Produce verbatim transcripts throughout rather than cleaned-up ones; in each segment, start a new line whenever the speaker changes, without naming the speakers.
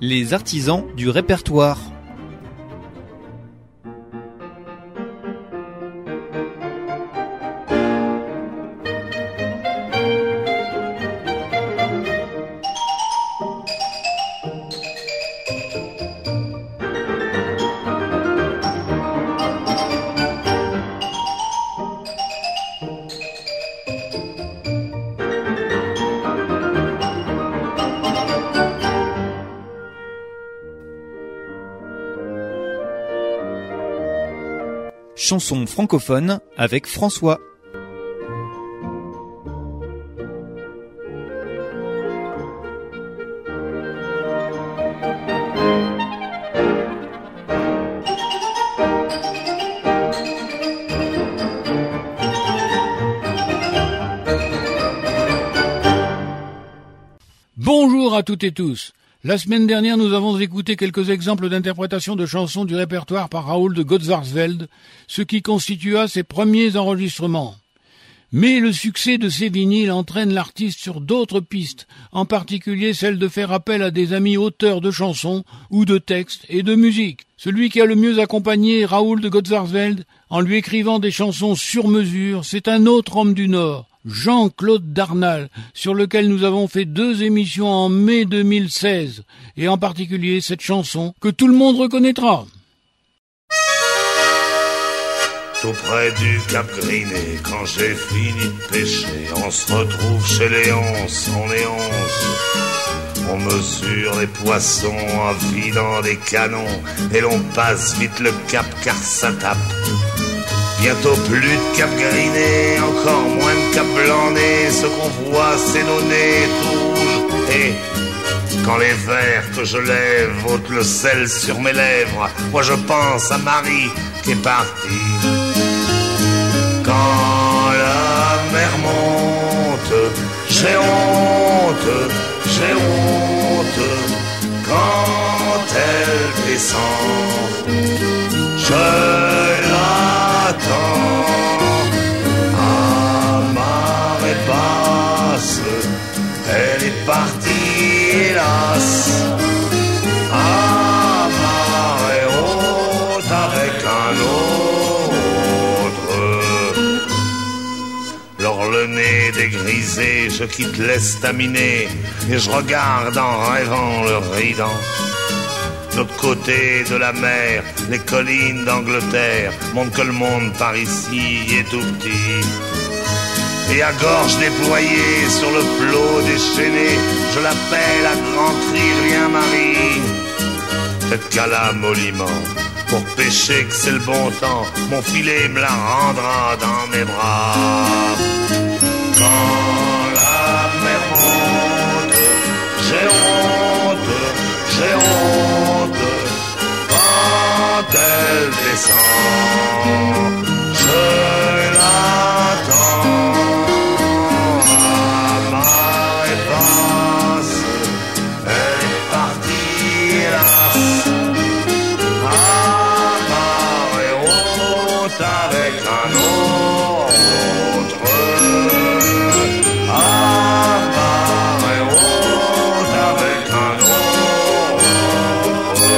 Les artisans du répertoire. Chanson francophone avec François.
Bonjour à toutes et tous. La semaine dernière, nous avons écouté quelques exemples d'interprétation de chansons du répertoire par Raoul de Gotzarsveld, ce qui constitua ses premiers enregistrements. Mais le succès de ces vinyles entraîne l'artiste sur d'autres pistes, en particulier celle de faire appel à des amis auteurs de chansons ou de textes et de musique. Celui qui a le mieux accompagné Raoul de Gotzarsveld en lui écrivant des chansons sur mesure, c'est un autre homme du Nord, Jean-Claude Darnal, sur lequel nous avons fait deux émissions en mai deux mille seize, et en particulier cette chanson que tout le monde reconnaîtra.
Tout près du Cap Griné, quand j'ai fini de pêcher, on se retrouve chez Léonce, on est onze. On mesure les poissons en vidant des canons, et l'on passe vite le cap car ça tape. Bientôt plus de Cap Griné, encore moins de Cap Blanc-Nez. Ce qu'on voit, c'est nos nez tout rouges. Et quand les vers que je lève ôtent le sel sur mes lèvres, moi je pense à Marie qui est partie. Quand la mer monte, j'ai honte, j'ai honte. Quand elle descend, je l'attends. À marée basse, elle est partie, hélas. À marée haute avec un autre. Lors le nez dégrisé, je quitte l'estaminet et je regarde en rêvant le ridant. De l'autre côté de la mer, les collines d'Angleterre montrent que le monde par ici est tout petit. Et à gorge déployée sur le flot déchaîné, je l'appelle à grands cris, viens Marie. Peut-être qu'à la mollement, pour pêcher que c'est le bon temps, mon filet me la rendra dans mes bras. Quand la mer monte, j'ai honte, j'ai honte. Quand elle descend, je l'attends. À marée basse, elle est partie, hélas. À marée haute avec un autre. À marée haute avec un autre.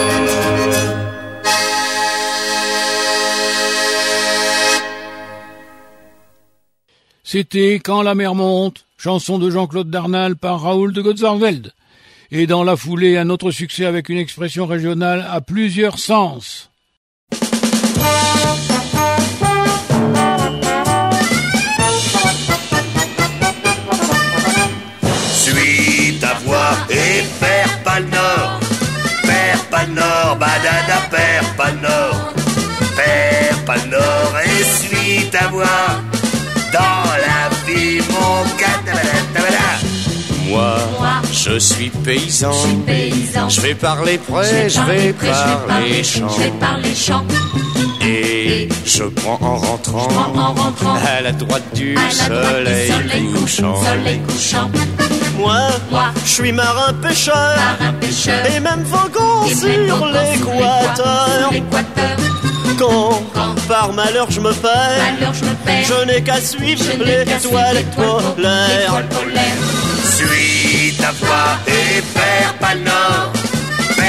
C'était Quand la mer monte, chanson de Jean-Claude Darnal par Raoul de Gotzarsveld. Et dans la foulée, un autre succès avec une expression régionale à plusieurs sens.
Suis ta voix et perds pas le nord. Perds pas le nord, badada, perds pas le nord. Perds pas le nord et suis ta voix. Dans la vie, mon cadavre.
Moi, je suis paysan.
Je suis paysan.
Je vais parler près, je vais parler chant.
Je vais parler chant.
Et je prends en rentrant,
Je prends en rentrant
à la droite du
à la droite
soleil,
du soleil
couchant.
Soleil couchant.
Moi,
Moi,
je suis marin pêcheur.
marin pêcheur.
Et même voguant
Et
sur
même voguant sur
l'équateur.
l'équateur.
Quand,
Quand,
par malheur je me perds,
malheur je me perds.
je n'ai qu'à suivre
Je n'ai qu'à suivre
l'étoile
l'étoile
polaire.
l'étoile polaire.
Suis ta voix et perds pas le nord.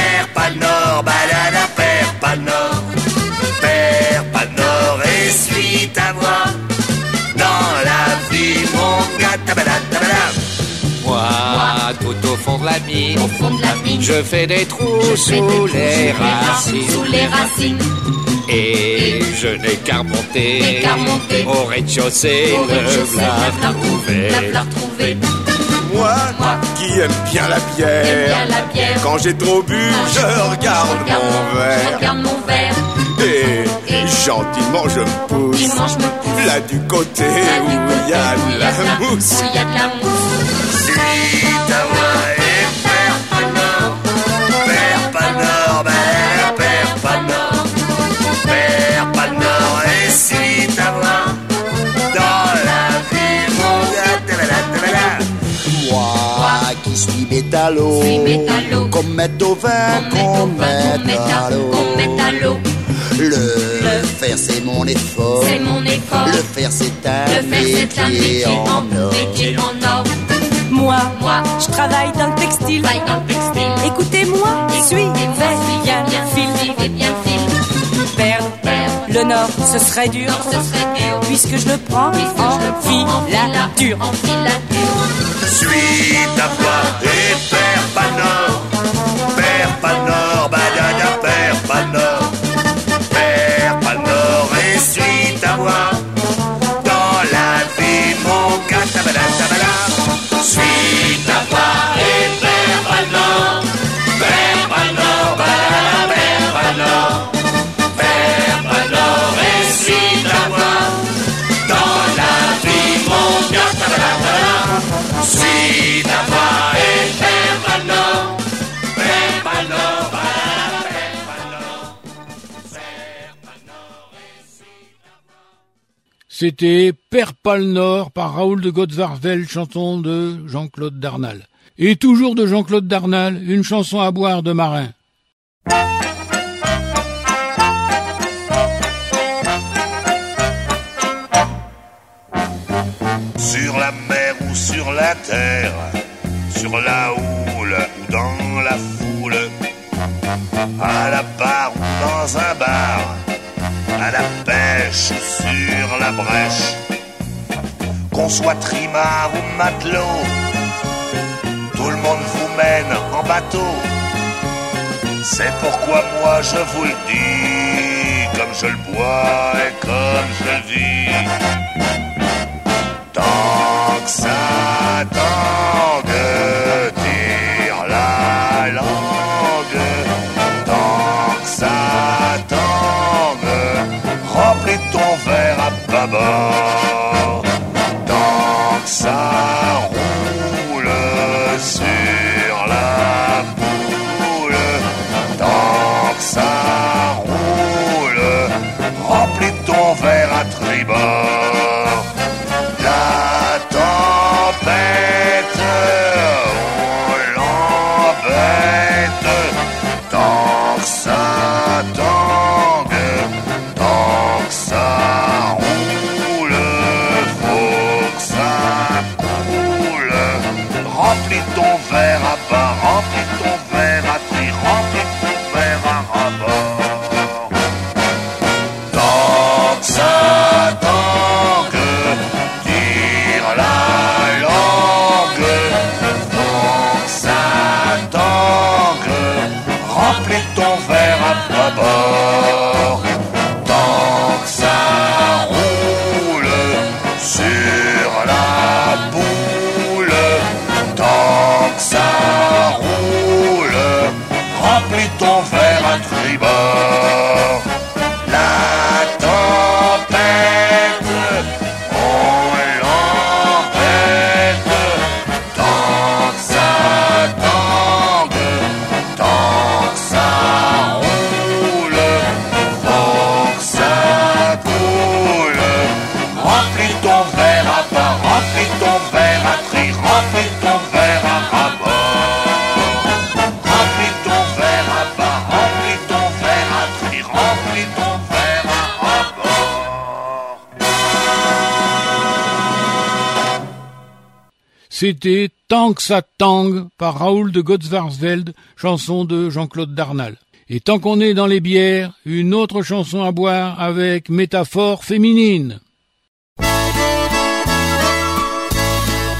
Moi, tout au fond de la mine,
Au fond de la mine,
je fais des trous
je fais
sous
des trous
les
sous
racines.
Sous les racines.
Et je n'ai qu'à remonter
N'ai qu'à remonter
au rez-de-chaussée,
Au rez-de-chaussée,
le
la
v'là retrouvé.
la retrouver.
Moi,
Moi,
qui aime bien la
J'aime
bière,
bien la bière.
quand j'ai trop bu, je regarde
Je regarde
mon
Je
verre.
regarde mon verre.
Et,
Et
gentiment je me pousse,
gentiment, je me pousse.
là du côté
Là, du
où
côté
il y a
où
de la mousse.
Où il y a de la mousse.
Suis ta voix et perds pas nord. Perds pas nord, ben perds pas nord. Perds pas nord et suis ta voix. Dans la vie, mon gars.
Moi qui suis métallo,
Suis métallo.
qu'on mette au vin, qu'on mette à l'eau.
Qu'on mette à l'eau.
Le,
Le
faire c'est mon effort,
C'est mon effort.
le faire c'est un
Le faire, c'est un
métier
métier
en
en
or.
métier en or.
Moi,
Moi,
je travaille dans le textile.
travaille dans le textile.
Écoutez-moi, suivez bien le fil.
Suivez bien le fil.
Perdre
Perdre
le nord, ce serait dur,
Non, ce serait dur.
puisque je le prends
Puisque
en
je le prends en
filature.
En filature.
Suis ta voix et perds pas nord. Perds pas nord, badada, perds pas nord. Perds pas nord et suis ta voix. Dans la vie, mon gars, tabada, tabada. Suis ta voix et perds pas nord. Perds pas nord, badada, perds pas nord. Perds pas nord et suis ta voix. Dans la vie, mon gars, tabada, tabada. Suis ta voix et perds pas nord. Perds pas nord, badada, perds pas nord. Perds pas nord et suis ta voix.
C'était Père Pal Nord par Raoul de Gottsvarsveld, chanson de Jean-Claude Darnal. Et toujours de Jean-Claude Darnal, une chanson à boire de marin.
Sur la mer ou sur la terre, sur la houle ou dans la foule, à la barre ou dans un bar, à la pêche ou sur la brèche, qu'on soit trimard ou matelot, tout le monde vous mène en bateau. C'est pourquoi moi je vous le dis, comme je le bois et comme je le vis. Tant que ça tangue, tire la langue. Tant que ça tangue, remplis ton verre à bâbord. Tant que ça roule sur la boule. Tant que ça roule, remplis ton verre à tribord. La tempête, on l'embête. Tant que ça tangue, tant que ça roule, faut que ça coule. Remplis ton verre à bas, remplis ton verre à tri, remplis ton verre à rabord. Tant que ça tangue, tire la langue. Tant que ça tangue, remplis ton verre à bâbord. Tant que ça roule sur la boule. Tant que ça roule, remplis ton verre à tribord. La tempête, on l'embête. Tant que ça tangue, tant que ça roule, faut que ça coule. Remplis ton verre à part, remplis ton verre à tri, remplis ton verre à rabord. Remplis ton verre à part, remplis ton verre à tri, remplis ton verre à rabord.
C'était Tant que ça tangue par Raoul de Gottsvarsveld, chanson de Jean-Claude Darnal. Et tant qu'on est dans les bières, une autre chanson à boire avec métaphore féminine.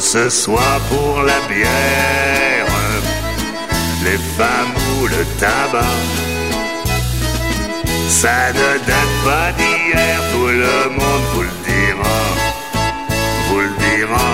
ce soit pour la bière, les femmes ou le tabac. Ça ne date pas d'hier, tout le monde vous le dira, vous le dira.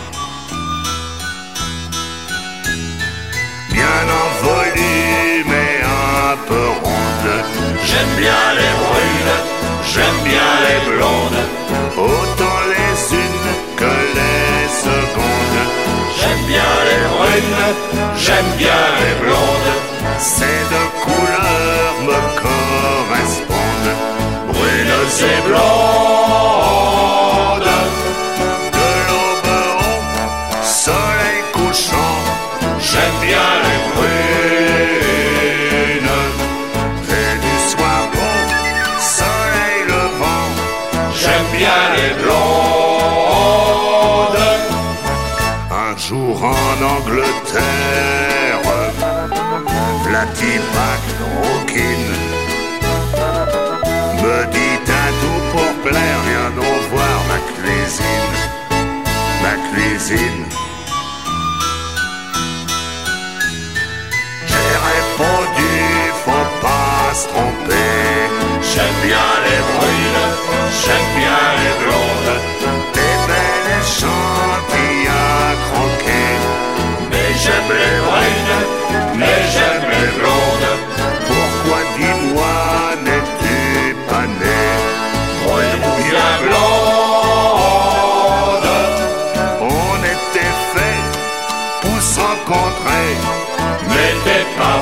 Bien en volume et un peu ronde. J'aime bien les brunes, j'aime bien les blondes, autant les unes que les secondes. J'aime bien les brunes, j'aime bien les blondes, ces deux couleurs me correspondent. Brunes et blondes, de l'auberon, soleil couchant. J'aime bien les brunes, et du soir bon, soleil levant. J'aime bien les blondes. Un jour en Angleterre, Vlatipac Rouquine me dit un tout pour plaire, viens donc voir ma cuisine, ma cuisine. J'ai répondu, faut pas se tromper. J'aime bien les brunes, j'aime bien les blondes, des belles échantilles à croquer. Mais j'aime les brunes, mais j'aime les blondes. Pourquoi, dis-moi, n'es-tu pas né brune ou bien blonde? On était fait pour se rencontrer, mais t'es pas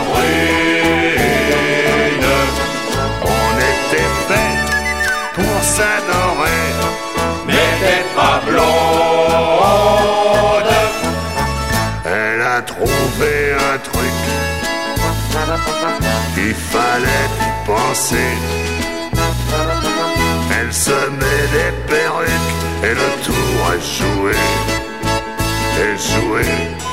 brune. On était fait pour s'adorer, mais t'es pas blonde. Elle a trouvé un truc, il fallait y penser. Elle se met des perruques et le tour est joué, est joué.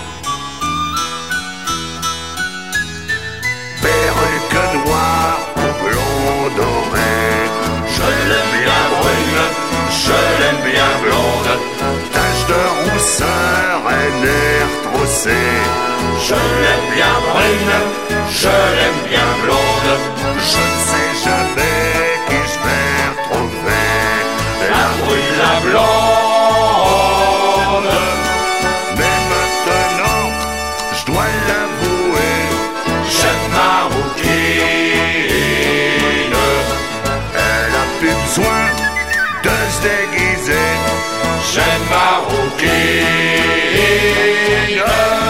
Perruque noire ou blond doré, je l'aime bien brune, je l'aime bien blonde. Tache de rousseur et nerfs troussés, je l'aime bien brune, je l'aime bien blonde. Je ne sais jamais qui je vais retrouver, la brune, la blonde. Mais maintenant, je dois l'avouer, j'aime ma rouquine. Elle a plus besoin de se déguiser, j'aime ma rouquine.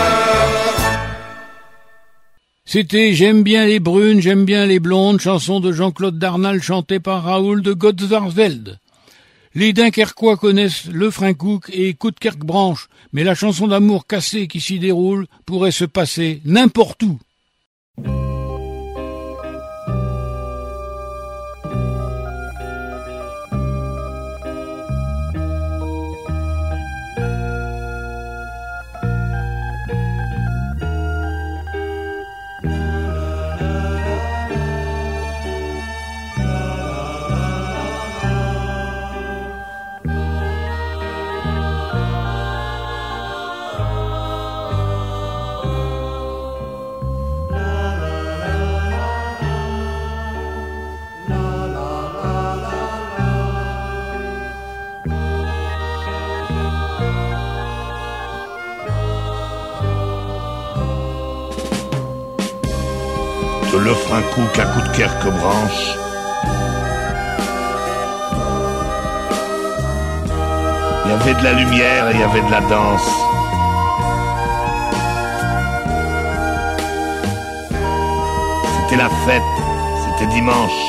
C'était J'aime bien les brunes, j'aime bien les blondes, chanson de Jean-Claude Darnal chantée par Raoul de Gotzarsveld. Les Dunkerquois connaissent le Frincook et Coudekerque-Branche, mais la chanson d'amour cassée qui s'y déroule pourrait se passer n'importe où.
De le Frincook à Coudekerque-Branche, il y avait de la lumière et il y avait de la danse. C'était la fête, c'était dimanche.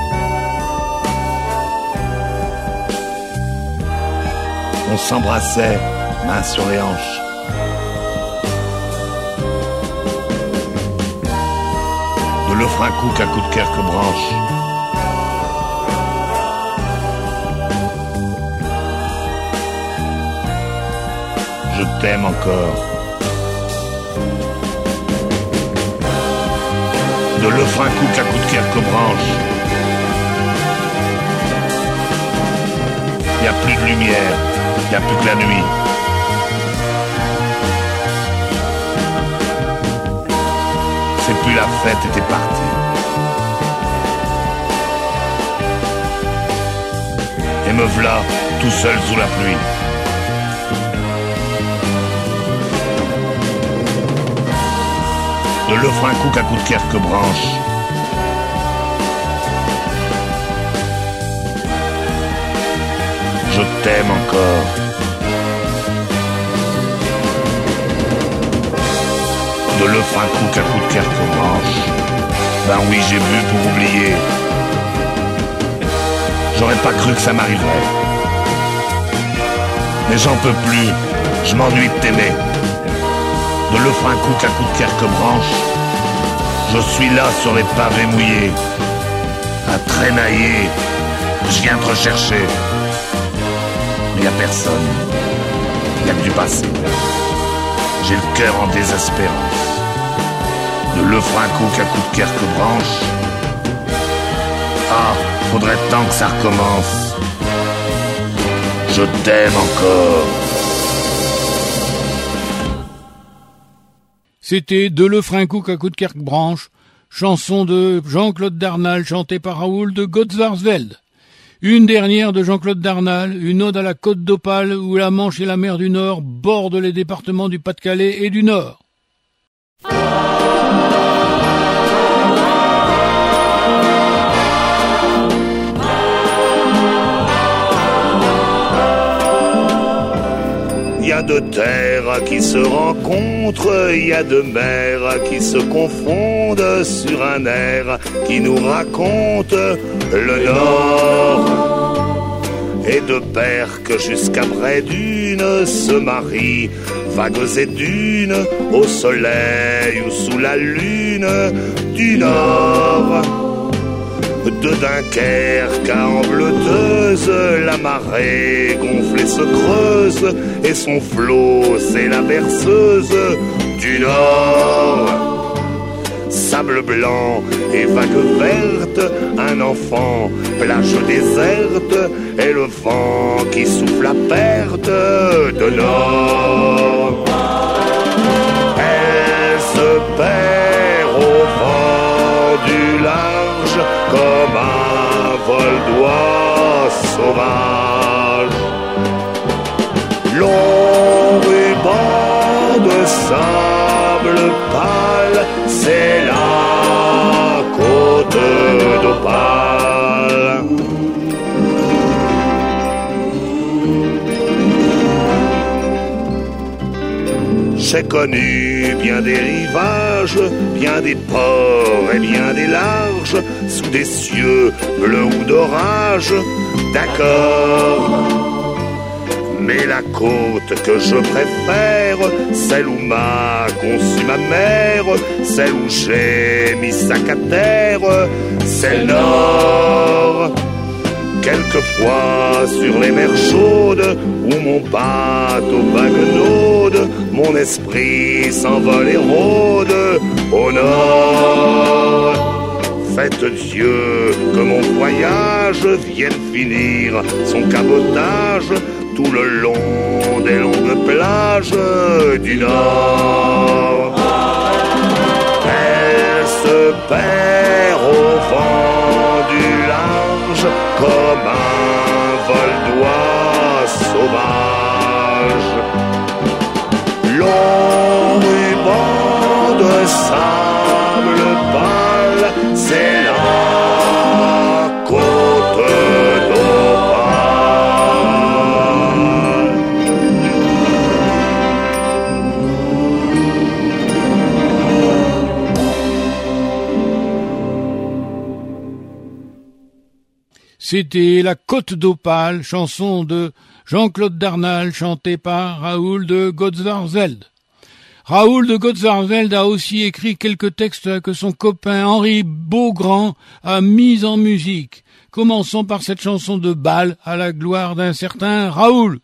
On s'embrassait, mains sur les hanches. De le Frincook à Coudekerque-Branche. Je t'aime encore. De le Frincook à Coudekerque-Branche. Il n'y a plus de lumière, il n'y a plus que la nuit. sais plus, la fête était partie. Et me v'là, tout seul sous la pluie. De Lefrancouc à Coudekerque-Branche. Je t'aime encore. De Lefrancouc à Coudekerque-Branche. Ben oui, j'ai bu pour oublier. J'aurais pas cru que ça m'arriverait. Mais j'en peux plus, je m'ennuie de t'aimer. De Lefrancouc à Coudekerque-Branche, je suis là sur les pavés mouillés, à traînailler, je viens te rechercher. Mais y a personne, y a que du passé. J'ai le cœur en désespérance. De Lefrancouc à Coudekerque-Branche, ah, faudrait tant que ça recommence. Je t'aime encore.
C'était De Lefrancouc à Coudekerque-Branche, chanson de Jean-Claude Darnal chantée par Raoul de Gotzarsveld. Une dernière de Jean-Claude Darnal, une ode à la Côte d'Opale où la Manche et la mer du Nord bordent les départements du Pas-de-Calais et du Nord.
Il y a deux terres qui se rencontrent, il y a deux mers qui se confondent sur un air qui nous raconte le Nord. Et deux pères que jusqu'à près d'une se marient, vagues et dunes, au soleil ou sous la lune du Nord. De Dunkerque à Embleteuse, la marée gonflée se creuse, et son flot, c'est la berceuse du Nord. Sable blanc et vague verte, un enfant, plage déserte, et le vent qui souffle à perte de nord. Elle se perd au vent du large, comme un vol d'oie sauvage. Long ruban de sable pâle, c'est la Côte d'Opale. J'ai connu bien des rivages, bien des ports et bien des larges, sous des cieux bleus ou d'orage, d'accord. Mais la côte que je préfère, celle où m'a conçu ma mère, celle où j'ai mis sac à terre, c'est le Nord. Quelquefois sur les mers chaudes, où mon bateau vaguenaude, mon esprit s'envole et rôde au Nord. Faites Dieu que mon voyage vienne finir son cabotage tout le long des longues plages du Nord. Elle se perd au vent du large comme un vol d'oie sauvage. Long ruban de sable pâle, c'est la Côte d'Opale.
C'était La Côte d'Opale, chanson de Jean-Claude Darnal, chantée par Raoul de Gotzarsveld. Raoul de Gotzarsveld a aussi écrit quelques textes que son copain Henri Beaugrand a mis en musique. Commençons par cette chanson de bal à la gloire d'un certain Raoul.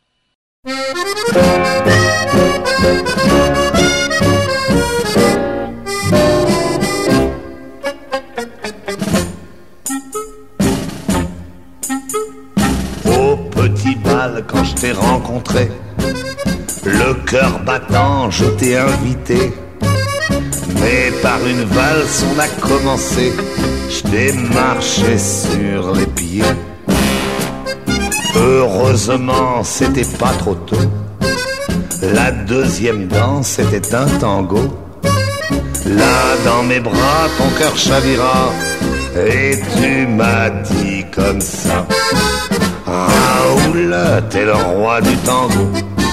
Au petit bal, quand je t'ai rencontré, le cœur battant, je t'ai invité. Mais par une valse on a commencé, je t'ai marché sur les pieds. Heureusement c'était pas trop tôt. La deuxième danse était un tango. Là dans mes bras ton cœur chavira et tu m'as dit comme ça: Raoul, t'es le roi du tango.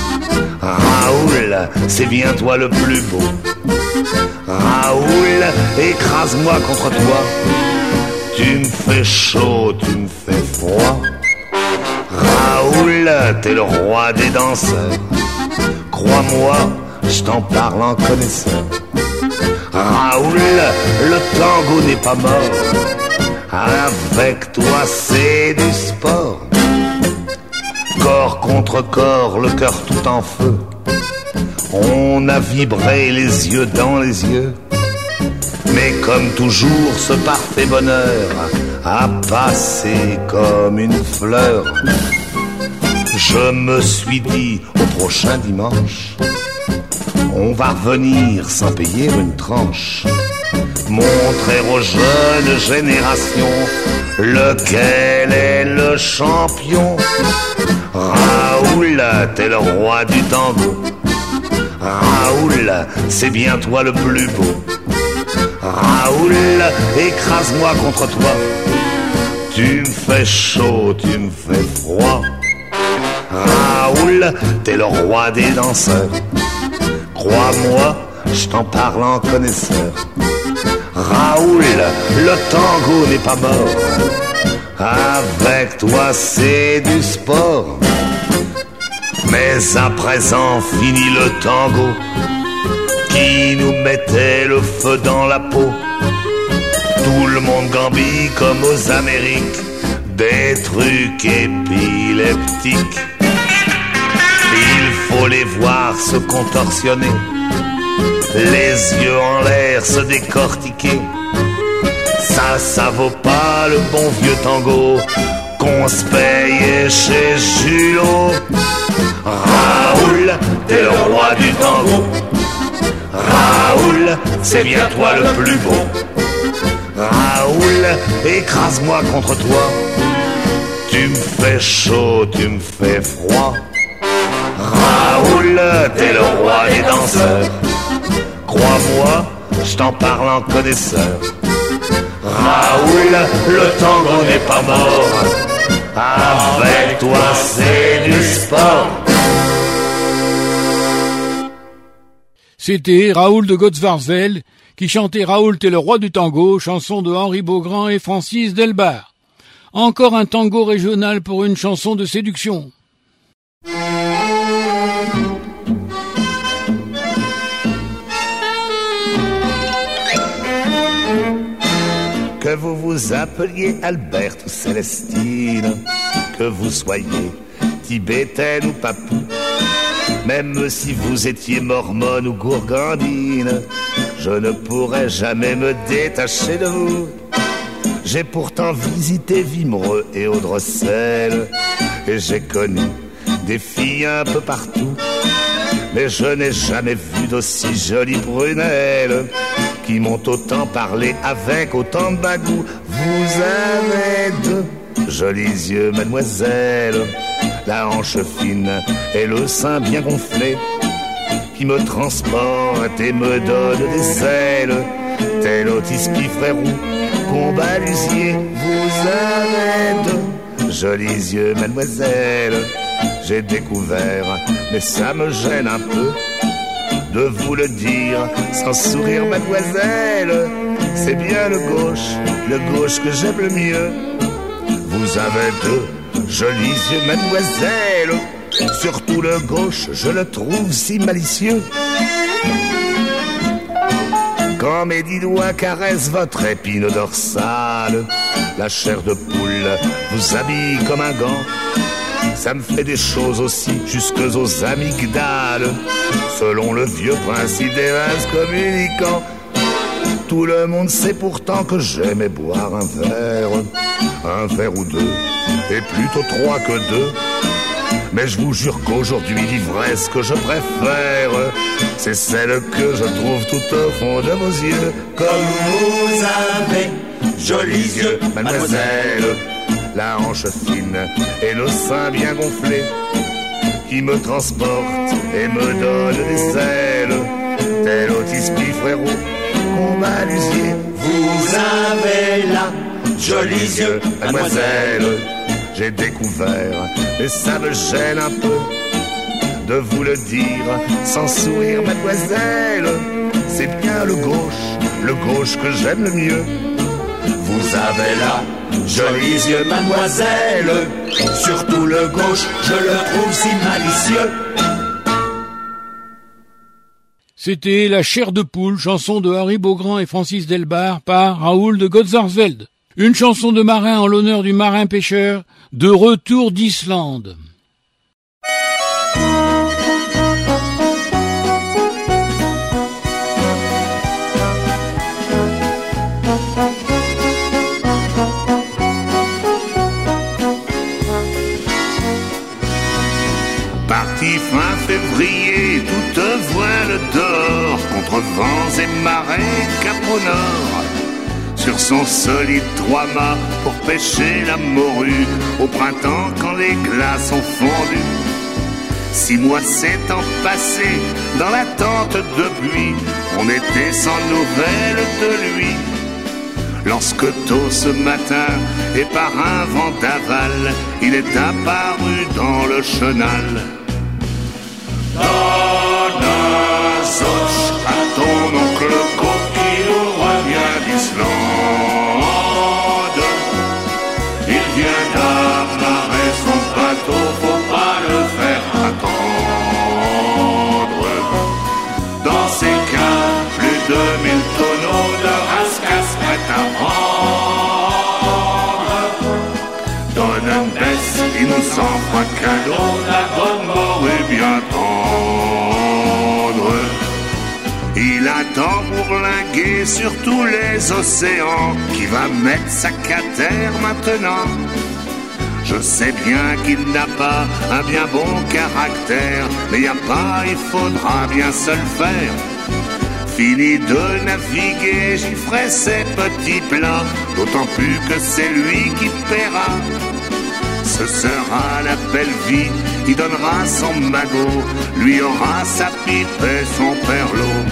Raoul, c'est bien toi le plus beau. Raoul, écrase-moi contre toi. Tu me fais chaud, tu me fais froid. Raoul, t'es le roi des danseurs. Crois-moi, je t'en parle en connaisseur. Raoul, le tango n'est pas mort. Avec toi c'est du sport. Corps contre corps, le cœur tout en feu. On a vibré les yeux dans les yeux. Mais comme toujours, ce parfait bonheur a passé comme une fleur. Je me suis dit, au prochain dimanche, on va revenir sans payer une tranche. Montrer aux jeunes générations lequel est le champion. Raoul, t'es le roi du tango. Raoul, c'est bien toi le plus beau. Raoul, écrase-moi contre toi. Tu me fais chaud, tu me fais froid. Raoul, t'es le roi des danseurs. Crois-moi, je t'en parle en connaisseur. Raoul, le tango n'est pas mort. Avec toi c'est du sport. Mais à présent fini le tango qui nous mettait le feu dans la peau. Tout le monde gambille comme aux Amériques, des trucs épileptiques. Il faut les voir se contorsionner, les yeux en l'air se décortiquer. Ça, ça vaut pas le bon vieux tango qu'on se payait chez Julot. Raoul, t'es le roi du tango. Raoul, c'est bien toi le plus beau. Raoul, écrase-moi contre toi. Tu me fais chaud, tu me fais froid. Raoul, t'es le roi des danseurs. Crois-moi, je t'en parle en connaisseur. Raoul, le tango n'est pas mort. Avec toi c'est du sport.
C'était Raoul de Gottsvarsveld qui chantait Raoul t'es le roi du tango, chanson de Henri Beaugrand et Francis Delbar. Encore un tango régional pour une chanson de séduction.
Que vous vous appeliez Albert ou Célestine, que vous soyez tibétaine ou papou, même si vous étiez mormone ou gourgandine, je ne pourrais jamais me détacher de vous. J'ai pourtant visité Vimereux et Audrecel, et j'ai connu des filles un peu partout, mais je n'ai jamais vu d'aussi jolies prunelles qui m'ont autant parlé avec autant de bagou. Vous avez de jolis yeux, mademoiselle, la hanche fine et le sein bien gonflé, qui me transportent et me donnent des ailes, tel Otis Piffrerou, Combalusier. Vous avez de jolis yeux, mademoiselle, j'ai découvert, mais ça me gêne un peu de vous le dire sans sourire, mademoiselle. C'est bien le gauche, le gauche que j'aime le mieux. Vous avez de jolis yeux, mademoiselle, surtout le gauche, je le trouve si malicieux. Quand mes dix doigts caressent votre épine dorsale, la chair de poule vous habille comme un gant. Ça me fait des choses aussi jusque aux amygdales, selon le vieux principe des vases communicants. Tout le monde sait pourtant que j'aimais boire un verre, un verre ou deux, et plutôt trois que deux. Mais je vous jure qu'aujourd'hui l'ivresse que je préfère, c'est celle que je trouve tout au fond de vos yeux. Comme vous avez jolis yeux, mademoiselle, la hanche fine et le sein bien gonflé, qui me transporte et me donne des ailes, tel Otis Piffrero, combat l'usier. Vous avez là jolis yeux, mademoiselle, j'ai découvert, et ça me gêne un peu de vous le dire sans sourire, mademoiselle, c'est bien le gauche, le gauche que j'aime le mieux. Vous avez là jolis yeux, mademoiselle, surtout le gauche, je le trouve si malicieux.
C'était La chair de poule, chanson de Henri Beaugrand et Francis Delbar par Raoul de Gotzarsveld. Une chanson de marin en l'honneur du marin pêcheur de retour d'Islande.
Parti fin février, toute voile d'or, contre vents et marées, cap au nord. Sur son solide trois-mâts pour pêcher la morue, au printemps quand les glaces ont fondu. Six mois s'étant passés dans l'attente de pluie, on était sans nouvelles de lui. Lorsque tôt ce matin, et par un vent d'aval, il est apparu dans le chenal. Donne un soche à ton oncle Co qui nous revient d'Islande. Il vient d'amarrer son bateau, faut pas le faire attendre. Dans ses cales, plus de mille tonneaux de rascasse prêts à vendre. Donne un baisse, il nous offre un cadeau, la bonne mort est bien tendre. Il attend bourlinguer sur tous les océans, qui va mettre sa terre maintenant. Je sais bien qu'il n'a pas un bien bon caractère, mais y a pas, il faudra bien se le faire. Fini de naviguer, j'y ferai ses petits plats, d'autant plus que c'est lui qui paiera. Ce sera la belle vie, il donnera son magot, lui aura sa pipe et son perlot.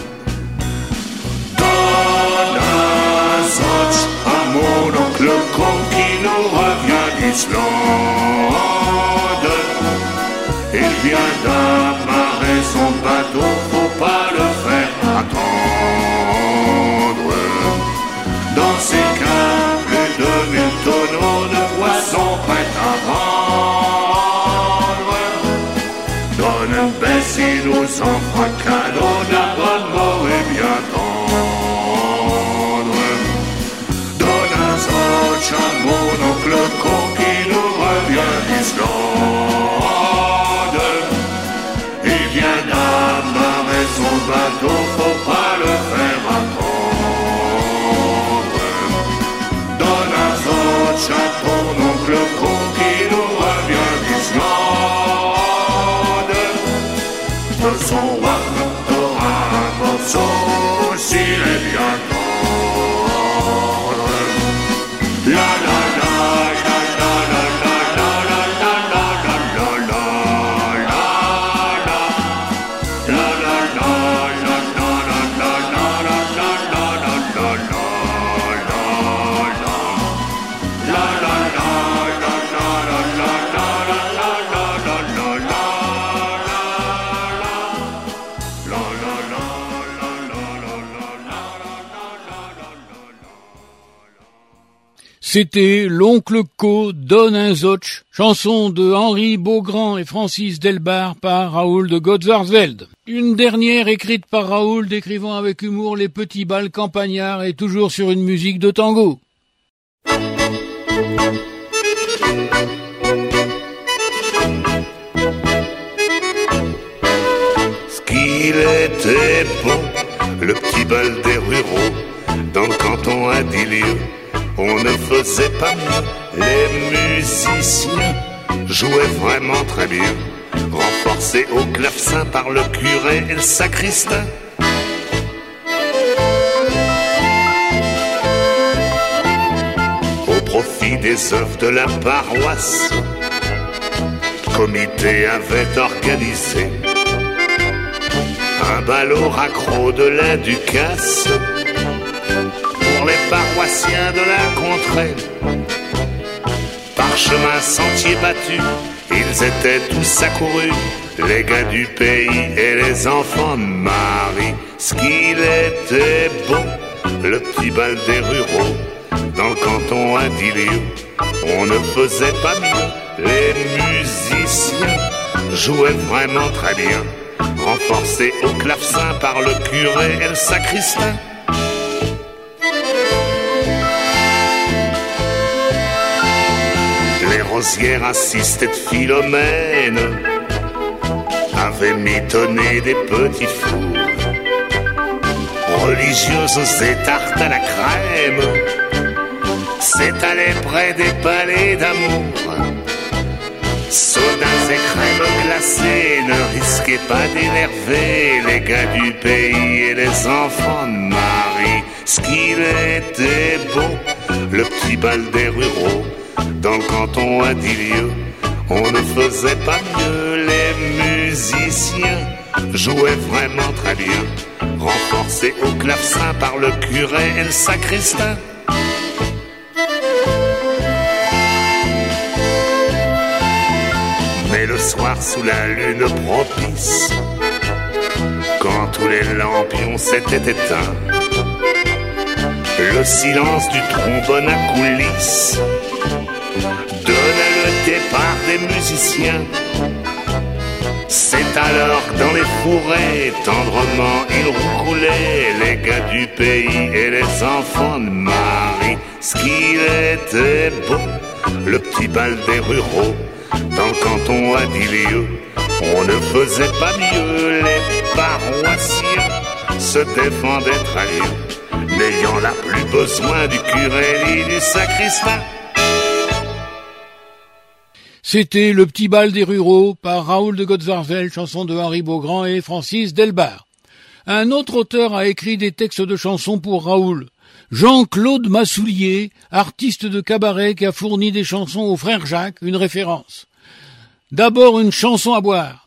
Donne un soch à mon oncle con qui nous revient d'Islande. Il vient d'amarrer son bateau, faut pas le faire attendre. Dans ses cas, plus de mille tonneaux de poissons prêts à vendre. Donne un baisse, il nous offre un cadeau, d'abonnement et bien tendre. Donne un soch à mon oncle con qui nous revient d'Islande. Il vient d'amarrer son bateau, faut pas le faire attendre. Donne un soch à ton oncle con qui nous revient d'Islande. De son roi t'auras un morceau s'il est bien tendre. La la la la la la la la la la la la la la la la
C'était L'Oncle Co donne un zotch, chanson de Henri Beaugrand et Francis Delbar par Raoul de Gotzarsveld. Une dernière écrite par Raoul décrivant avec humour les petits bals campagnards et toujours sur une musique de tango.
Ce qu'il était bon, le petit bal des ruraux, dans le canton à dix lieues. On ne faisait pas mieux, les musiciens jouait vraiment très bien, renforcé au clavecin par le curé et le sacristain. Au profit des œuvres de la paroisse, le comité avait organisé un bal au raccro de la Ducasse pour les paroissiens de la contrée. Parchemin, sentier battu, ils étaient tous accourus, les gars du pays et les enfants de Marie. Ce qu'il était beau, le petit bal des ruraux, dans le canton à Dilieu, on ne faisait pas mieux. Les musiciens jouaient vraiment très bien, renforcés au clavecin par le curé et le sacristain. Les rosières assistées de Philomène avaient mitonné des petits fours, religieuses et tartes à la crème s'étalaient près des palais d'amour. Sodas et crèmes glacées ne risquaient pas d'énerver les gars du pays et les enfants de Marie. Ce qu'il était beau, le petit bal des ruraux, dans le canton à Dilieu, on ne faisait pas mieux. Les musiciens jouaient vraiment très bien, renforcés au clavecin par le curé et le sacristain. Mais le soir sous la lune propice, quand tous les lampions s'étaient éteints, le silence du trombone à coulisses donnait le départ des musiciens. C'est alors que dans les fourrés, tendrement ils roulaient, les gars du pays et les enfants de Marie. Ce qu'il était beau, le petit bal des ruraux, dans le canton à Dilieu, on ne faisait pas mieux. Les paroissiens se défendaient très bien, n'ayant là plus besoin du curé ni du sacristain.
C'était Le petit bal des ruraux par Raoul de Gotzarsveld, chanson de Henri Beaugrand et Francis Delbar. Un autre auteur a écrit des textes de chansons pour Raoul. Jean-Claude Massoulier, artiste de cabaret qui a fourni des chansons aux frères Jacques, une référence. D'abord une chanson à boire.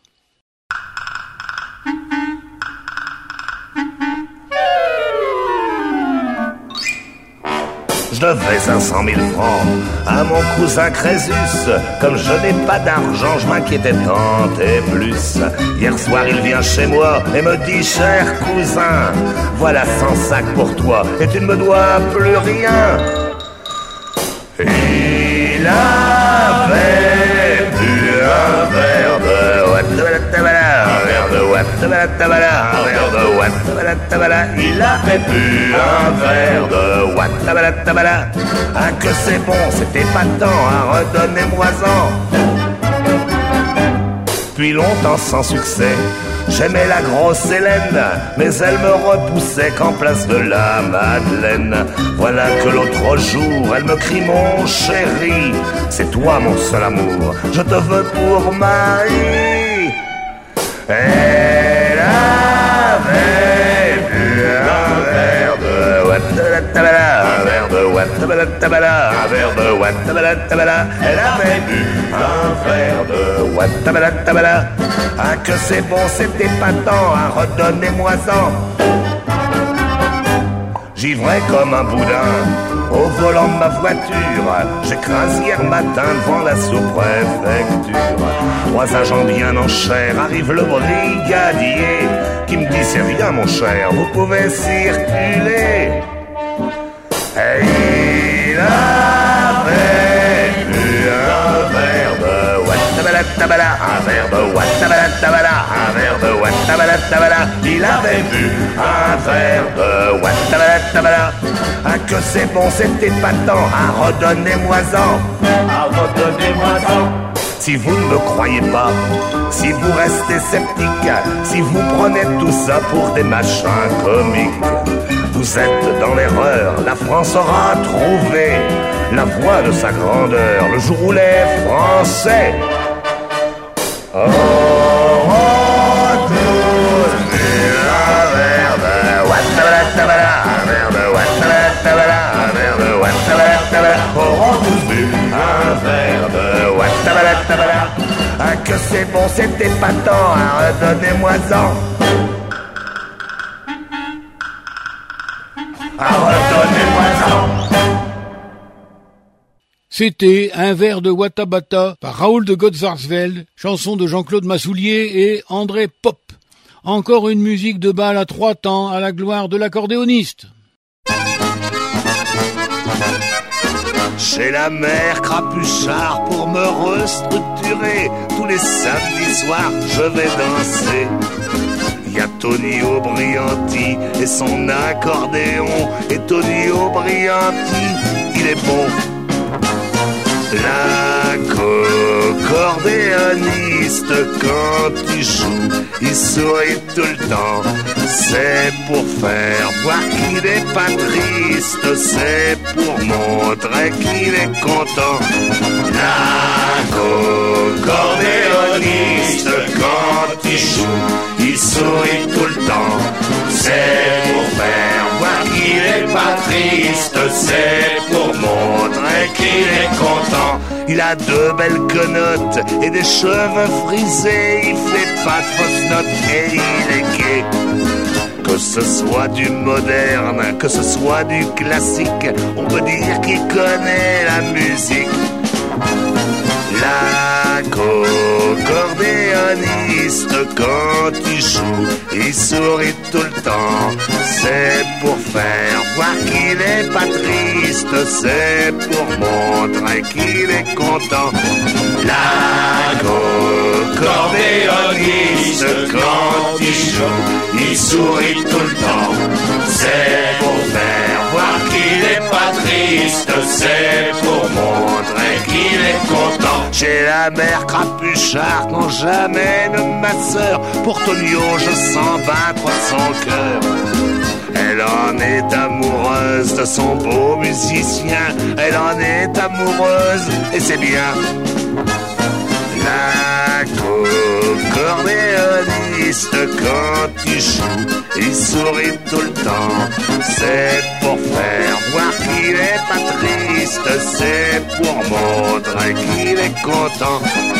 Je devais un cent mille francs à mon cousin Crésus. Comme je n'ai pas d'argent, je m'inquiétais tant et plus. Hier soir, il vient chez moi et me dit: cher cousin, voilà cent sacs pour toi et tu ne me dois plus rien. Il avait bu un verre de Wattabalatabalà, un verre de Wattabalatabalà, un verre de Wattabalatabalà. Il avait bu un verre de Wattabalatabalà. Ah que c'est bon, c'était pas le temps, à redonnez-moi-en. Puis longtemps sans succès, j'aimais la grosse Hélène, mais elle me repoussait qu'en place de la Madeleine. Voilà que l'autre jour, elle me crie: mon chéri, c'est toi mon seul amour, je te veux pour mari. Elle avait bu un verre de Wattabalatabalà, un verre de Wattabalatabalà, un verre de Wattabalatabalà. Elle avait bu un verre de Wattabalatabalà. Ah que c'est bon, c'était pas tant, à redonnez-moi-en. J'ivrais comme un boudin au volant de ma voiture. J'écrase hier matin devant la sous-préfecture. Trois agents bien en chair, arrive le brigadier qui me dit: c'est rien mon cher, vous pouvez circuler. Et il avait bu un verre de Wattabalatabalà, un verre de Wattabalatabalà, un verre de Wattabalatabalà. Il avait bu un verre de Wattabalatabalà. Ah que c'est bon, c'était pas tant, à redonnez-moi-en, à redonnez-moi-en. Si vous ne me croyez pas, si vous restez sceptique, si vous prenez tout ça pour des machins comiques, Vous êtes dans l'erreur, la France aura trouvé la voie de sa grandeur le jour où les Français auront tous un verre de Ouattara-tabara, un verre de Ouattara-tabara, un verre de Ouattara-tabara, auront tous bu un verre de Ouattara-tabara. Ah que c'est bon, c'est épatant, ah, redonnez-moi-en. Ah, redonnez-moi-en.
C'était Un verre de Wattabata par Raoul de Gotzarsveld, chanson de Jean-Claude Massoulier et André Pop. Encore une musique de bal à trois temps à la gloire de l'accordéoniste.
Chez la mère Crapuchard pour me restructurer. Tous les samedis soirs je vais danser. Y a Tony O'Brianti et son accordéon. Et Tony O'Brianti, il est bon. L'accordéoniste quand il joue, il sourit tout le temps. C'est pour faire voir qu'il est pas triste, c'est pour montrer qu'il est content. L'accordéoniste quand il joue, il sourit tout le temps. C'est pour faire voir qu'il est pas triste, c'est pour montrer qu'il est content. Il a deux belles connotes et des cheveux frisés. Il fait pas de fausses notes et il est gai. Que ce soit du moderne, que ce soit du classique, on peut dire qu'il connaît la musique. L'accordéoniste quand il joue, il sourit tout le temps. C'est pour faire voir qu'il est pas triste, c'est pour montrer qu'il est content. L'accordéoniste quand il joue, il sourit tout le temps. C'est pour faire voir qu'il est pas triste, c'est pour montrer qu'il est content. Chez la mère Crapuchard, non jamais de ma sœur. Pour Tonio, je sens battre son cœur. Elle en est amoureuse de son beau musicien. Elle en est amoureuse et c'est bien. L'accordéoniste quand il joue, il sourit tout le temps. C'est pour faire voir qu'il est pas triste, c'est pour montrer qu'il est content.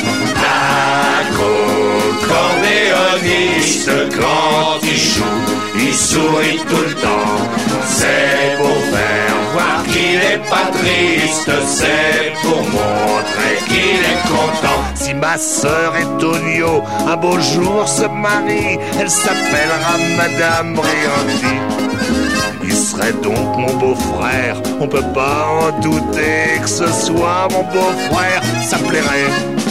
L'accordéoniste quand il joue, il sourit tout le temps. C'est pour faire voir qu'il est pas triste, c'est pour montrer qu'il est content. Si ma sœur et Tonio un beau jour se marient, elle s'appellera Madame Brianti. Il serait donc mon beau-frère, on peut pas en douter que ce soit mon beau-frère, ça plairait.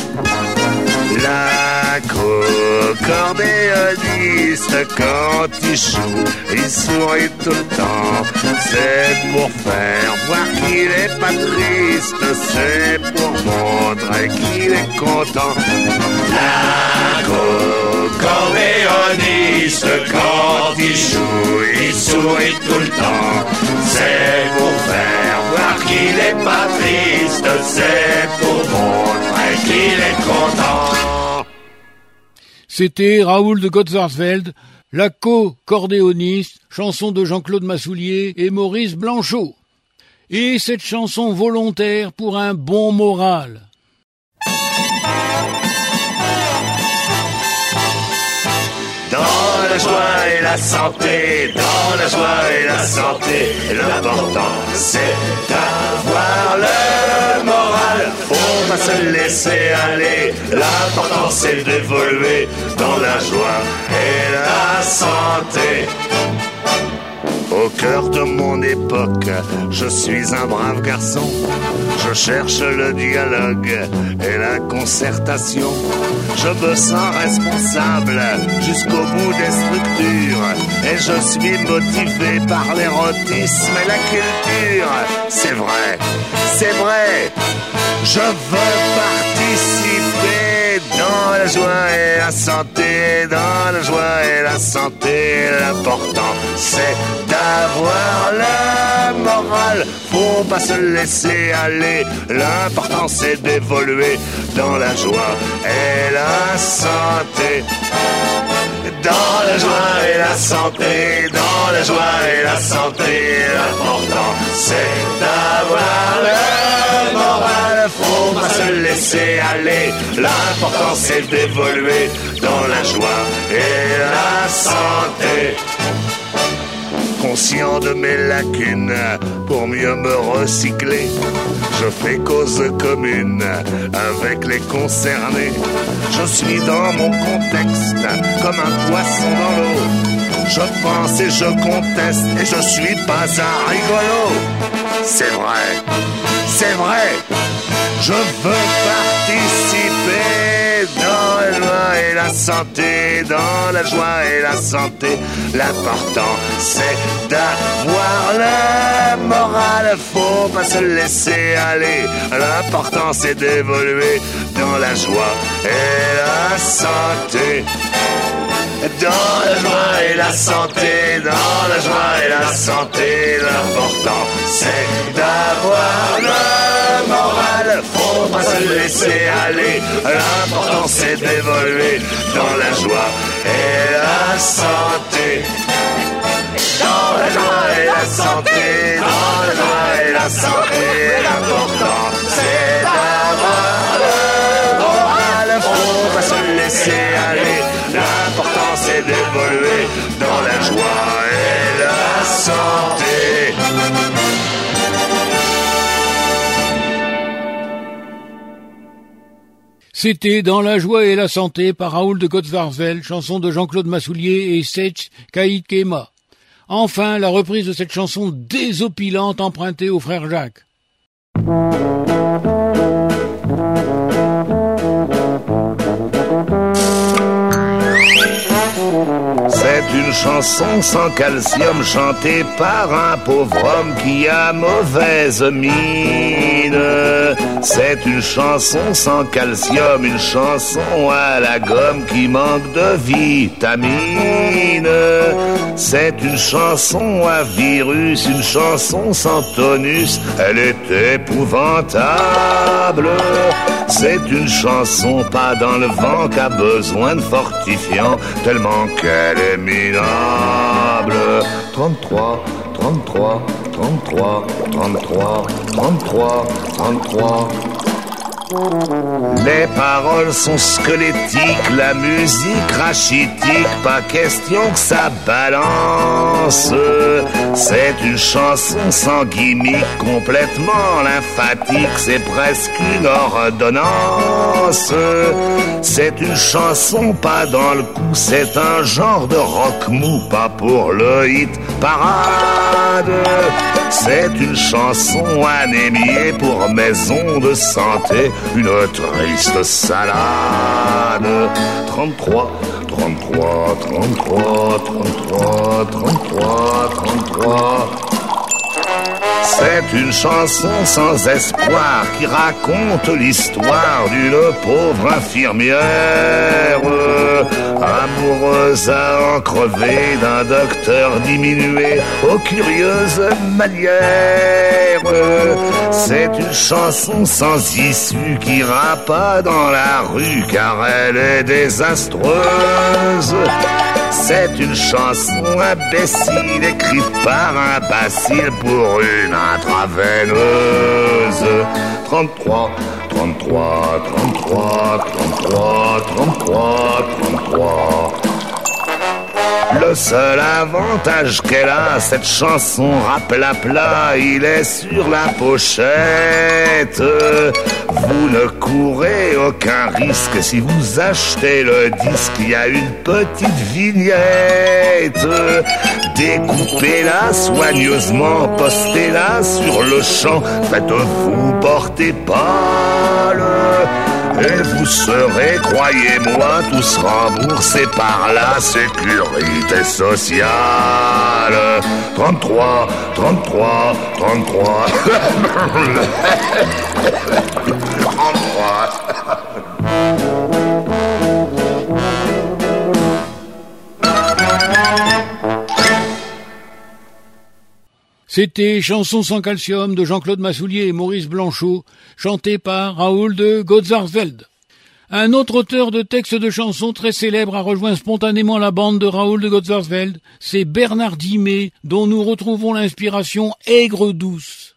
L'accordéoniste quand il joue, il sourit tout le temps. C'est pour faire voir qu'il est pas triste, c'est pour montrer qu'il est content. L'accordéoniste quand il joue, il sourit tout le temps. C'est pour faire voir qu'il est pas triste, c'est pour montrer qu'il est content.
C'était Raoul de Gotzarsveld, l'accordéoniste, chanson de Jean-Claude Massoulier et Maurice Blanchot. Et cette chanson volontaire pour un bon moral.
Dans la joie et la santé, dans la joie et la santé, l'important c'est d'avoir le moral. Faut pas se laisser aller, l'important c'est d'évoluer dans la joie et la santé. Au cœur de mon époque, je suis un brave garçon. Je cherche le dialogue et la concertation. Je me sens responsable jusqu'au bout des structures. Et je suis motivé par l'érotisme et la culture. C'est vrai, c'est vrai. Je veux participer dans la joie et la santé, dans la joie et la santé. L'important c'est d'avoir le moral, faut pas se laisser aller. L'important c'est d'évoluer dans la joie et la santé. Dans la joie et la santé, dans la joie et la santé. L'important c'est d'avoir le moral, faut pas se laisser aller. L'important c'est d'évoluer dans la joie et la santé. Conscient de mes lacunes, pour mieux me recycler, je fais cause commune avec les concernés. Je suis dans mon contexte comme un poisson dans l'eau. Je pense et je conteste et je suis pas un rigolo. C'est vrai, c'est vrai, je veux participer dans la joie et la santé, dans la joie et la santé. L'important c'est d'avoir le moral, faut pas se laisser aller. L'important c'est d'évoluer dans la joie et la santé. Dans la joie et la santé, dans la joie et la santé. L'important c'est d'avoir le moral, faut pas se laisser aller. L'important c'est d'évoluer dans la joie et la santé. Dans la joie et la santé, dans la joie et la santé. L'important c'est d'avoir le moral, faut pas se laisser aller. L'important c'est d'évoluer dans la joie et la santé.
C'était Dans la joie et la santé par Raoul de Gottsvarsveld, chanson de Jean-Claude Massoulier et Sech Kaikema. Enfin, la reprise de cette chanson désopilante empruntée au frère Jacques.
C'est une chanson sans calcium chantée par un pauvre homme qui a mauvaise mine. C'est une chanson sans calcium, une chanson à la gomme qui manque de vitamines. C'est une chanson à virus, une chanson sans tonus, elle est épouvantable. C'est une chanson pas dans le vent qu'a besoin de fortifiant, tellement qu'elle est minable. Trente-trois, trente-trois, trente-trois, trente-trois, trente-trois, trente-trois. Les paroles sont squelettiques, la musique rachitique, pas question que ça balance. C'est une chanson sans gimmick, complètement lymphatique, c'est presque une ordonnance. C'est une chanson pas dans le coup, c'est un genre de rock mou, pas pour le hit parade. C'est une chanson anémiée pour maison de santé, une triste salade. Trente-trois, trente-trois, trente-trois, trente-trois, trente-trois, trente-trois. C'est une chanson sans espoir qui raconte l'histoire d'une pauvre infirmière, amoureuse à en crever d'un docteur diminué aux curieuses manières. C'est une chanson sans issue qui ira pas dans la rue car elle est désastreuse. C'est une chanson imbécile écrite par un bacille pour une intraveineuse. Trente-trois, trente-trois, trente-trois, trente-trois, trente-trois, trente-trois. Le seul avantage qu'elle a, cette chanson rap-la-plat, il est sur la pochette. Vous ne courez aucun risque si vous achetez le disque, il y a une petite vignette. Découpez-la soigneusement, postez-la sur le champ, faites-vous porter pâle. Et vous serez, croyez-moi, tous remboursés par la sécurité sociale. Trente-trois, trente-trois, trente-trois. trente-trois.
C'était Chanson sans calcium de Jean-Claude Massoulier et Maurice Blanchot, chanté par Raoul de Gotzarsveld. Un autre auteur de textes de chansons très célèbre a rejoint spontanément la bande de Raoul de Gotzarsveld, c'est Bernard Dimet, dont nous retrouvons l'inspiration aigre-douce.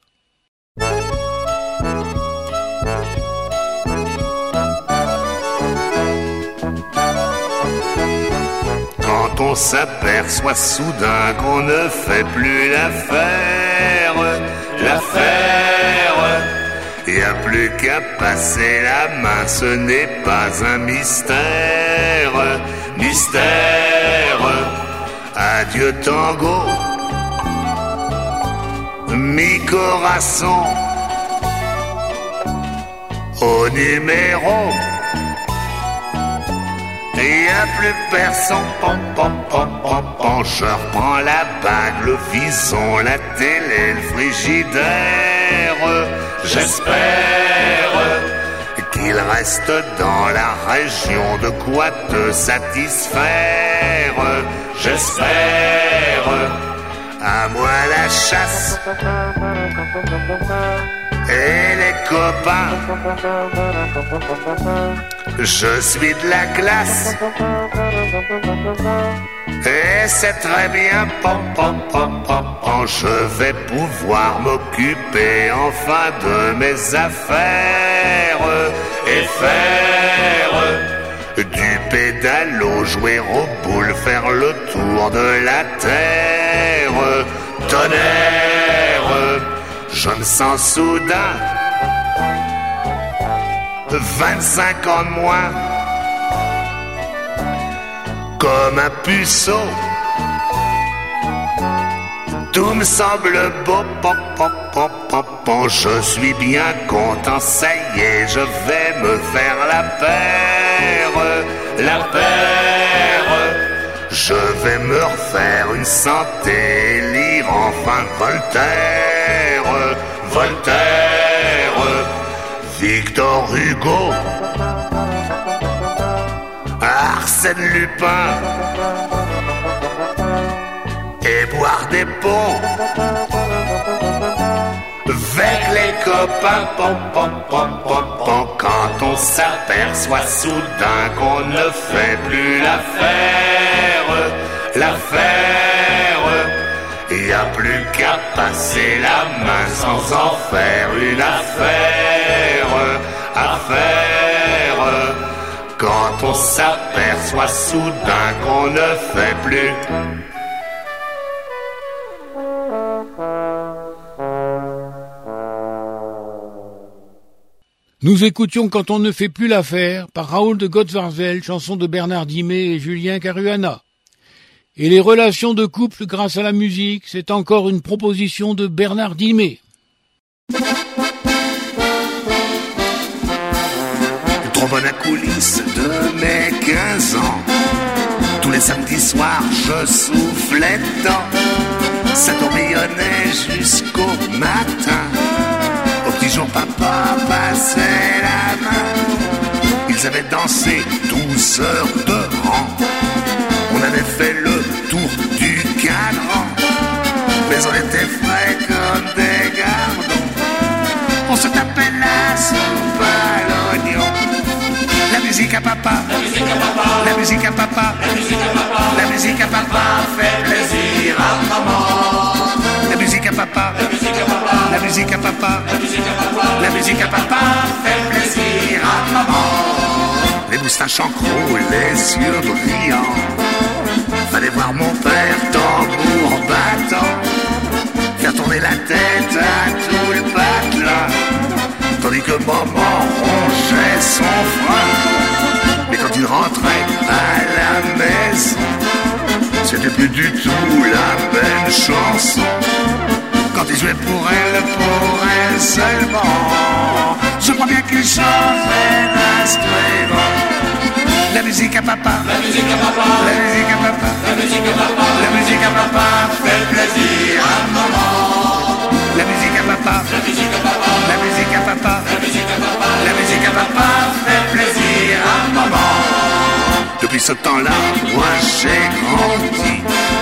Quand on s'aperçoit soudain qu'on ne fait plus l'affaire, l'affaire, y a plus qu'à passer la main, ce n'est pas un mystère, mystère. Adieu tango, mi corazon, au numéro. Y a plus personne, pom pom pom pom pom. Je reprends la bague, le vison, la télé, le frigidaire. J'espère qu'il reste dans la région de quoi te satisfaire. J'espère. À moi la chasse et les copains. Je suis de la classe et c'est très bien, pom, pom, pom, pom, pom. Je vais pouvoir m'occuper enfin de mes affaires et faire du pédalo, jouer aux boules, faire le tour de la terre. Tonnerre, je me sens soudain vingt-cinq ans de moins, comme un puceau. Tout me semble beau, pom, pom, pom, pom, pom. Je suis bien content, ça y est, je vais me faire la paire, la paire. Je vais me refaire une santé et lire enfin Voltaire, Voltaire, Victor Hugo, Arsène Lupin, et boire des pots avec les copains, pom, pom, pom, pom, pom. Quand on s'aperçoit soudain qu'on ne fait plus l'affaire, l'affaire, y a plus qu'à passer la main sans en faire une affaire, affaire. Quand on s'aperçoit soudain qu'on ne fait plus.
Nous écoutions Quand on ne fait plus l'affaire par Raoul de Gotzarsveld, chanson de Bernard Dimet et Julien Caruana. Et les relations de couple grâce à la musique, c'est encore une proposition de Bernard Dimet.
Trop bonne à coulisses de mes quinze ans. Tous les samedis soirs, je soufflais dedans. Ça tourbillonnait jusqu'au matin. Au petit jour, papa passait la main. Ils avaient dansé douze heures de rang. On avait fait le tour du cadran, mais on était frais comme des gardons. On se tapait la soupe à l'oignon. La musique à papa, la musique à papa, la musique à papa, la musique à papa, la musique à papa fait plaisir à maman. La musique à papa, la musique à papa, la musique à papa, la musique à papa, la musique à papa fait plaisir à maman. Les moustaches en croûte, les yeux brillants. Fallait voir mon père tambour battant, faire tourner la tête à tout le patelin, tandis que maman rongeait son frein. Mais quand il rentrait à la maison, c'était plus du tout la même chanson. Quand il jouait pour elle, pour elle seulement, je crois bien qu'il changeait d'instrument. La musique à papa, la musique à papa, la musique à papa, la musique à papa, la musique à papa fait plaisir à maman. La musique à papa, la musique à papa, la musique à papa, la musique à papa, la musique à papa fait plaisir à maman. Depuis ce temps-là, moi j'ai grandi.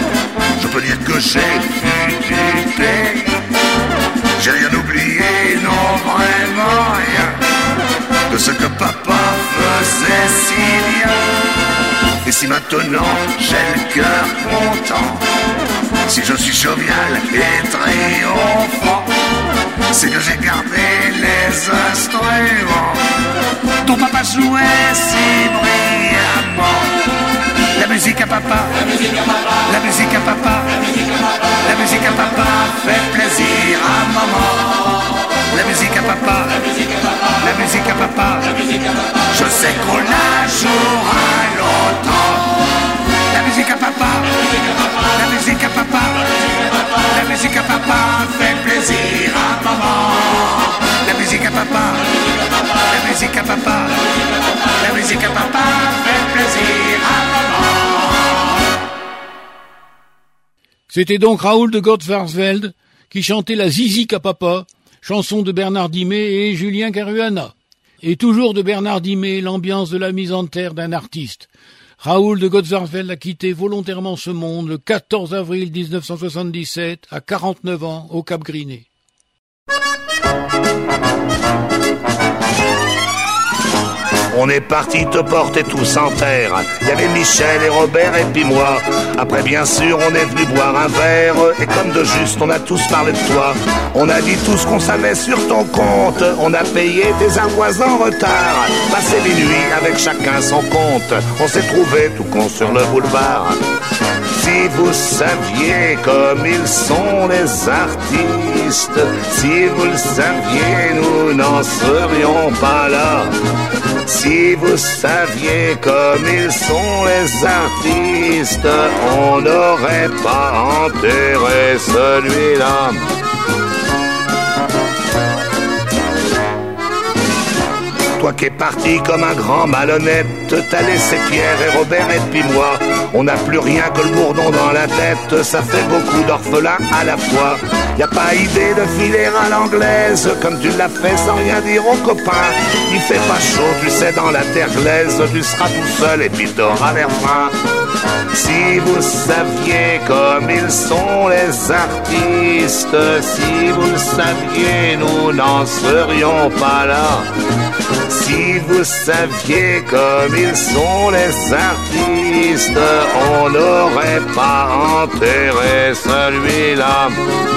Je peux dire que j'ai vu du pays. J'ai rien oublié, non vraiment rien, de ce que papa faisait si bien. Et si maintenant j'ai le cœur content, si je suis jovial et triomphant, c'est que j'ai gardé les instruments dont papa jouait si brillamment. La musique à papa, la musique à papa, la musique à papa, la musique à papa fait plaisir à maman. La musique à papa, la musique à papa, la musique à papa, je sais qu'on la jouera longtemps. La musique à papa, la musique à papa, la musique à papa fait plaisir à maman. La musique à papa, la musique à papa, la musique à papa fait plaisir à maman.
C'était donc Raoul de Gottsvarsveld qui chantait la Zizik à papa, chanson de Bernard Dimet et Julien Caruana. Et toujours de Bernard Dimet, l'ambiance de la mise en terre d'un artiste. Raoul de Gottsvarsveld a quitté volontairement ce monde le quatorze avril dix-neuf cent soixante-dix-sept, à quarante-neuf ans, au Cap Griné.
On est parti te porter tous en terre. Il y avait Michel et Robert et puis moi. Après bien sûr on est venu boire un verre. Et comme de juste on a tous parlé de toi. On a dit tout ce qu'on savait sur ton compte. On a payé tes avoirs en retard. Passé les nuits avec chacun son compte. On s'est trouvé tout con sur le boulevard. Si vous saviez comme ils sont les artistes, si vous le saviez, nous n'en serions pas là. Si vous saviez comme ils sont les artistes, on n'aurait pas enterré celui-là. Toi qui es parti comme un grand malhonnête, t'as laissé Pierre et Robert et puis moi. On n'a plus rien que le bourdon dans la tête, ça fait beaucoup d'orphelins à la fois. Y a pas idée de filer à l'anglaise, comme tu l'as fait sans rien dire aux copains. Il fait pas chaud, tu sais, dans la terre glaise, tu seras tout seul et puis t'auras l'air faim. Si vous saviez comme ils sont les artistes, si vous le saviez, nous n'en serions pas là. Si vous saviez comme ils sont les artistes, on n'aurait pas enterré celui-là.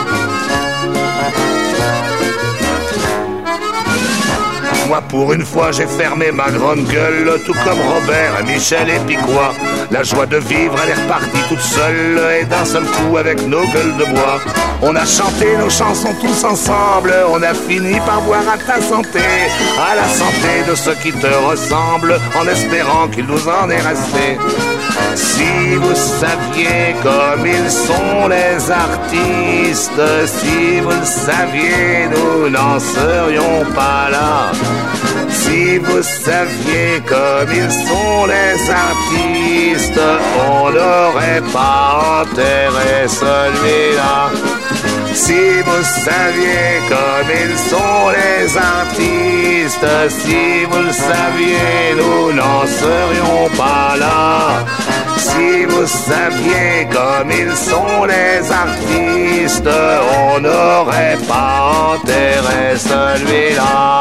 Moi pour une fois j'ai fermé ma grande gueule, tout comme Robert, Michel et puis quoi. La joie de vivre elle est repartie toute seule, et d'un seul coup avec nos gueules de bois. On a chanté nos chansons tous ensemble, on a fini par boire à ta santé, à la santé de ceux qui te ressemblent, en espérant qu'il nous en est resté. Si vous saviez comme ils sont les artistes, si vous le saviez, nous n'en serions pas là. Si vous saviez comme ils sont les artistes, on n'aurait pas enterré celui-là. Si vous saviez comme ils sont les artistes, si vous le saviez, nous n'en serions pas là. Si vous saviez comme ils sont les artistes, on n'aurait pas enterré celui-là.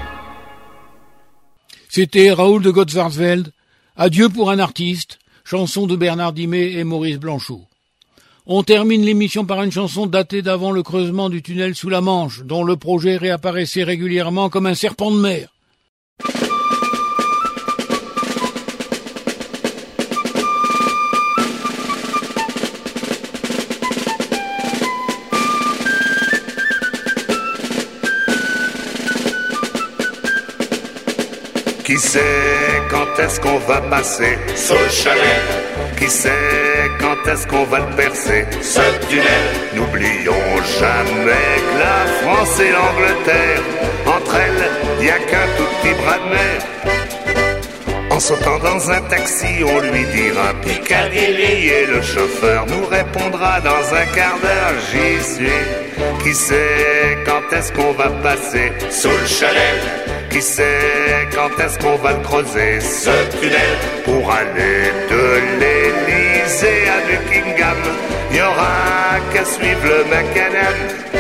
C'était Raoul de Gottsvarsveld, Adieu pour un artiste, chanson de Bernard Dimet et Maurice Blanchot. On termine l'émission par une chanson datée d'avant le creusement du tunnel sous la Manche, dont le projet réapparaissait régulièrement comme un serpent de mer.
Qui sait quand est-ce qu'on va passer
Sous le chalet,
Qui sait quand est-ce qu'on va le percer
ce tunnel,
N'oublions jamais que la France et l'Angleterre, entre elles, y a qu'un tout petit bras de mer. En sautant dans un taxi, on lui dira Piccadilly et le chauffeur nous répondra dans un quart d'heure, j'y suis. Qui sait quand est-ce qu'on va passer
sous le chalet,
Qui sait quand est-ce qu'on va le creuser, ce tunnel, pour aller de l'Élysée à Buckingham? Il y aura qu'à suivre le macadam.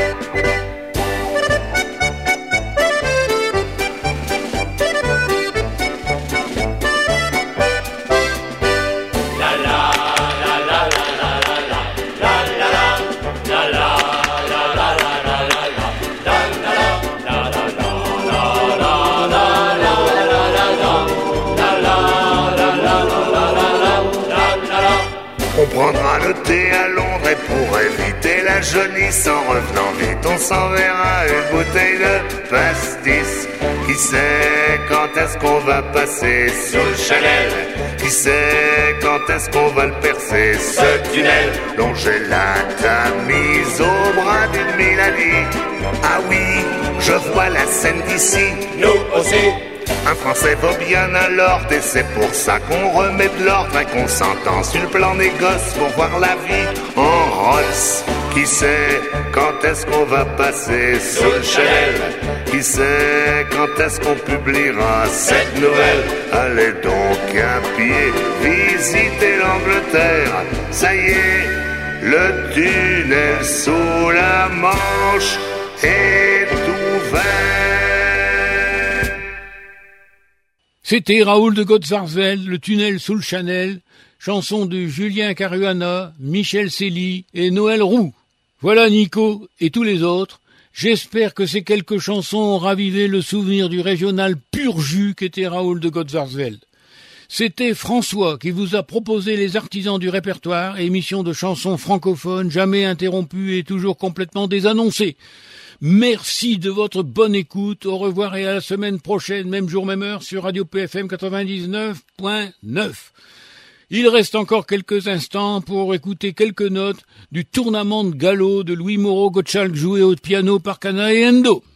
On prendra le thé à Londres et pour éviter la jaunisse, en revenant vite, on s'enverra une bouteille de pastis. Qui sait quand est-ce qu'on va passer sous le Chanel? Qui sait quand est-ce qu'on va le percer, ce tunnel? Longer la Tamise au bras d'une Mélanie. Ah oui, je vois la scène d'ici.
Nous aussi.
Un Français vaut bien un lord et c'est pour ça qu'on remet de l'ordre et qu'on s'entend sur le plan négoce pour voir la vie en Rolls. Qui sait quand est-ce qu'on va passer sous le Chanel? Qui sait quand est-ce qu'on publiera cette nouvelle? Allez donc à pied visiter l'Angleterre. Ça y est, le tunnel sous la Manche est ouvert.
C'était Raoul de Gotzarsveld, Le tunnel sous le Chanel, chanson de Julien Caruana, Michel Célie et Noël Roux. Voilà Nico et tous les autres. J'espère que ces quelques chansons ont ravivé le souvenir du régional pur jus qu'était Raoul de Gotzarsveld. C'était François qui vous a proposé Les Artisans du répertoire, émission de chansons francophones jamais interrompue et toujours complètement désannoncée. Merci de votre bonne écoute. Au revoir et à la semaine prochaine, même jour, même heure, sur Radio P F M quatre-vingt-dix-neuf point neuf. Il reste encore quelques instants pour écouter quelques notes du Tournament de Gallo de Louis Moreau Gottschalk joué au piano par Cana et Endo.